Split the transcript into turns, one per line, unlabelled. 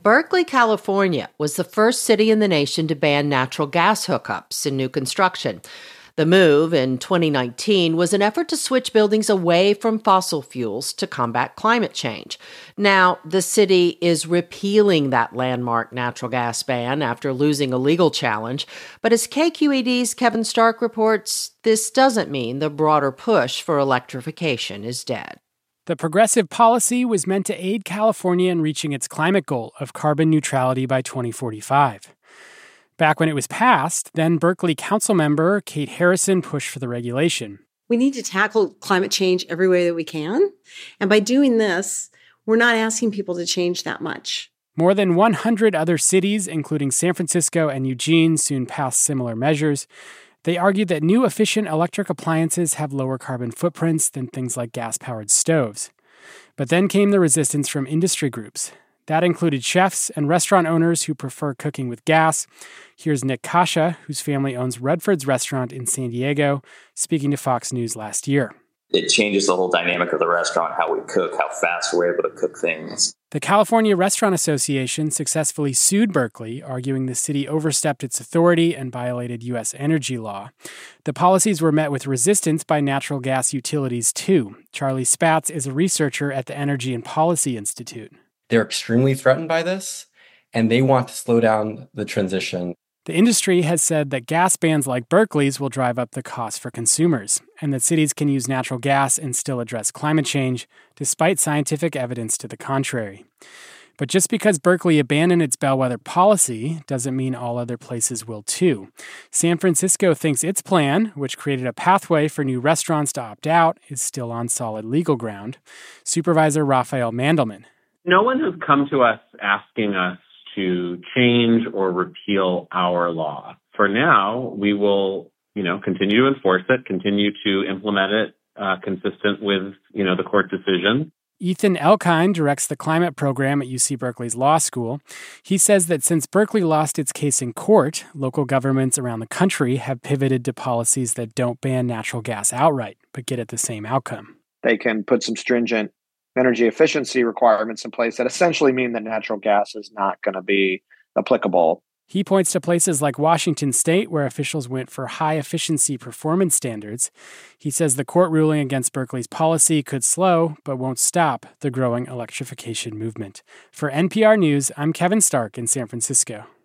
Berkeley, California was the first city in the nation to ban natural gas hookups in new construction. The move in 2019 was an effort to switch buildings away from fossil fuels to combat climate change. Now, the city is repealing that landmark natural gas ban after losing a legal challenge. But as KQED's Kevin Stark reports, this doesn't mean the broader push for electrification is dead.
The progressive policy was meant to aid California in reaching its climate goal of carbon neutrality by 2045. Back when it was passed, then Berkeley council member Kate Harrison pushed for the regulation.
We need to tackle climate change every way that we can. And by doing this, we're not asking people to change that much.
More than 100 other cities, including San Francisco and Eugene, soon passed similar measures. They argued that new efficient electric appliances have lower carbon footprints than things like gas-powered stoves. But then came the resistance from industry groups. That included chefs and restaurant owners who prefer cooking with gas. Here's Nick Kasha, whose family owns Redford's restaurant in San Diego, speaking to Fox News last year.
It changes the whole dynamic of the restaurant, how we cook, how fast we're able to cook things.
The California Restaurant Association successfully sued Berkeley, arguing the city overstepped its authority and violated U.S. energy law. The policies were met with resistance by natural gas utilities, too. Charlie Spatz is a researcher at the Energy and Policy Institute.
They're extremely threatened by this, and they want to slow down the transition.
The industry has said that gas bans like Berkeley's will drive up the cost for consumers, and that cities can use natural gas and still address climate change, despite scientific evidence to the contrary. But just because Berkeley abandoned its bellwether policy doesn't mean all other places will too. San Francisco thinks its plan, which created a pathway for new restaurants to opt out, is still on solid legal ground. Supervisor Raphael Mandelman.
No one has come to us asking us to change or repeal our law. For now, we will, continue to enforce it, continue to implement it consistent with, the court decision.
Ethan Elkind directs the climate program at UC Berkeley's law school. He says that since Berkeley lost its case in court, local governments around the country have pivoted to policies that don't ban natural gas outright, but get at the same outcome.
They can put some stringent energy efficiency requirements in place that essentially mean that natural gas is not going to be applicable.
He points to places like Washington State, where officials went for high-efficiency performance standards. He says the court ruling against Berkeley's policy could slow, but won't stop, the growing electrification movement. For NPR News, I'm Kevin Stark in San Francisco.